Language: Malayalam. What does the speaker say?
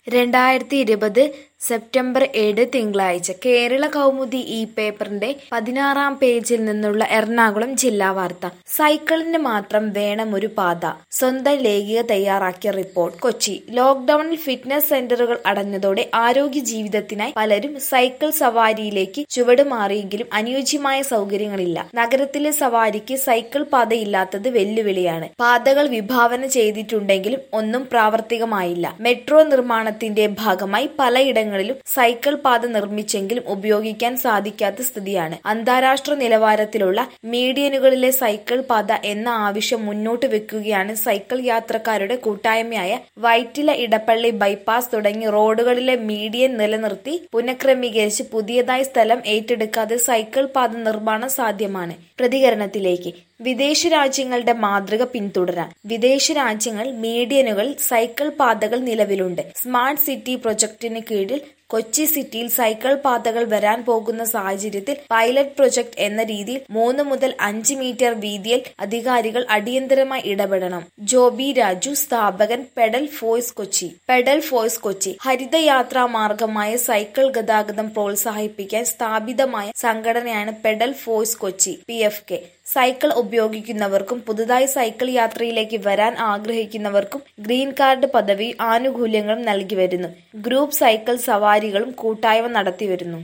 2020 സെപ്റ്റംബർ 7 തിങ്കളാഴ്ച കേരള കൗമുദി ഈ പേപ്പറിന്റെ 16-ാം പേജിൽ നിന്നുള്ള എറണാകുളം ജില്ലാ വാർത്ത. സൈക്കിളിന് മാത്രം വേണമൊരു പാത. സ്വന്തം ലേഖിക തയ്യാറാക്കിയ റിപ്പോർട്ട്. കൊച്ചി. ലോക്ഡൌണിൽ ഫിറ്റ്നസ് സെന്ററുകൾ അടഞ്ഞതോടെ ആരോഗ്യ ജീവിതത്തിനായി പലരും സൈക്കിൾ സവാരിയിലേക്ക് ചുവടുമാറിയെങ്കിലും അനുയോജ്യമായ സൗകര്യങ്ങളില്ല. നഗരത്തിലെ സവാരിക്ക് സൈക്കിൾ പാതയില്ലാത്തത് വെല്ലുവിളിയാണ്. പാതകൾ വിഭാവന ചെയ്തിട്ടുണ്ടെങ്കിലും ഒന്നും പ്രാവർത്തികമായില്ല. മെട്രോ നിർമ്മാണത്തിന്റെ ഭാഗമായി പലയിടങ്ങളിലും സൈക്കിൾ പാത നിർമ്മിച്ചെങ്കിലും ഉപയോഗിക്കാൻ സാധിക്കാത്ത സ്ഥിതിയാണ്. അന്താരാഷ്ട്ര നിലവാരത്തിലുള്ള മീഡിയനുകളിലെ സൈക്കിൾ പാത എന്ന ആവശ്യം മുന്നോട്ട് വെക്കുകയാണ് സൈക്കിൾ യാത്രക്കാരുടെ കൂട്ടായ്മയായ വൈറ്റില ഇടപ്പള്ളി ബൈപ്പാസ് തുടങ്ങി റോഡുകളിലെ മീഡിയൻ നിലനിർത്തി പുനഃക്രമീകരിച്ച് പുതിയതായി സ്ഥലം ഏറ്റെടുക്കാതെ സൈക്കിൾ പാത നിർമ്മാണം സാധ്യമാണ്. പ്രതികരണത്തിലേക്ക്. വിദേശ രാജ്യങ്ങളുടെ മാതൃക പിന്തുടരാൻ. വിദേശ രാജ്യങ്ങൾ മീഡിയനുകളിൽ സൈക്കിൾ പാതകൾ നിലവിലുണ്ട്. സ്മാർട്ട് സിറ്റി പ്രൊജക്ടിന് കീഴിൽ കൊച്ചി സിറ്റിയിൽ സൈക്കിൾ പാതകൾ വരാൻ പോകുന്ന സാഹചര്യത്തിൽ പൈലറ്റ് പ്രൊജക്ട് എന്ന രീതിയിൽ 3 മുതൽ 5 മീറ്റർ വീതിയിൽ അധികാരികൾ അടിയന്തരമായി ഇടപെടണം. ജോബി രാജു, സ്ഥാപകൻ, pedal force Kochi. Pedal force Kochi ഹരിതയാത്രാ മാർഗമായ സൈക്കിൾ ഗതാഗതം പ്രോത്സാഹിപ്പിക്കാൻ സ്ഥാപിതമായ സംഘടനയാണ് pedal force Kochi (PFK). Cycle ഉപയോഗിക്കുന്നവർക്കും പുതുതായി സൈക്കിൾ യാത്രയിലേക്ക് വരാൻ ആഗ്രഹിക്കുന്നവർക്കും ഗ്രീൻ കാർഡ് പദവി ആനുകൂല്യങ്ങളും നൽകി വരുന്നു. ഗ്രൂപ്പ് സൈക്കിൾ സവാരികളും കൂട്ടായ്മ നടത്തിവരുന്നു.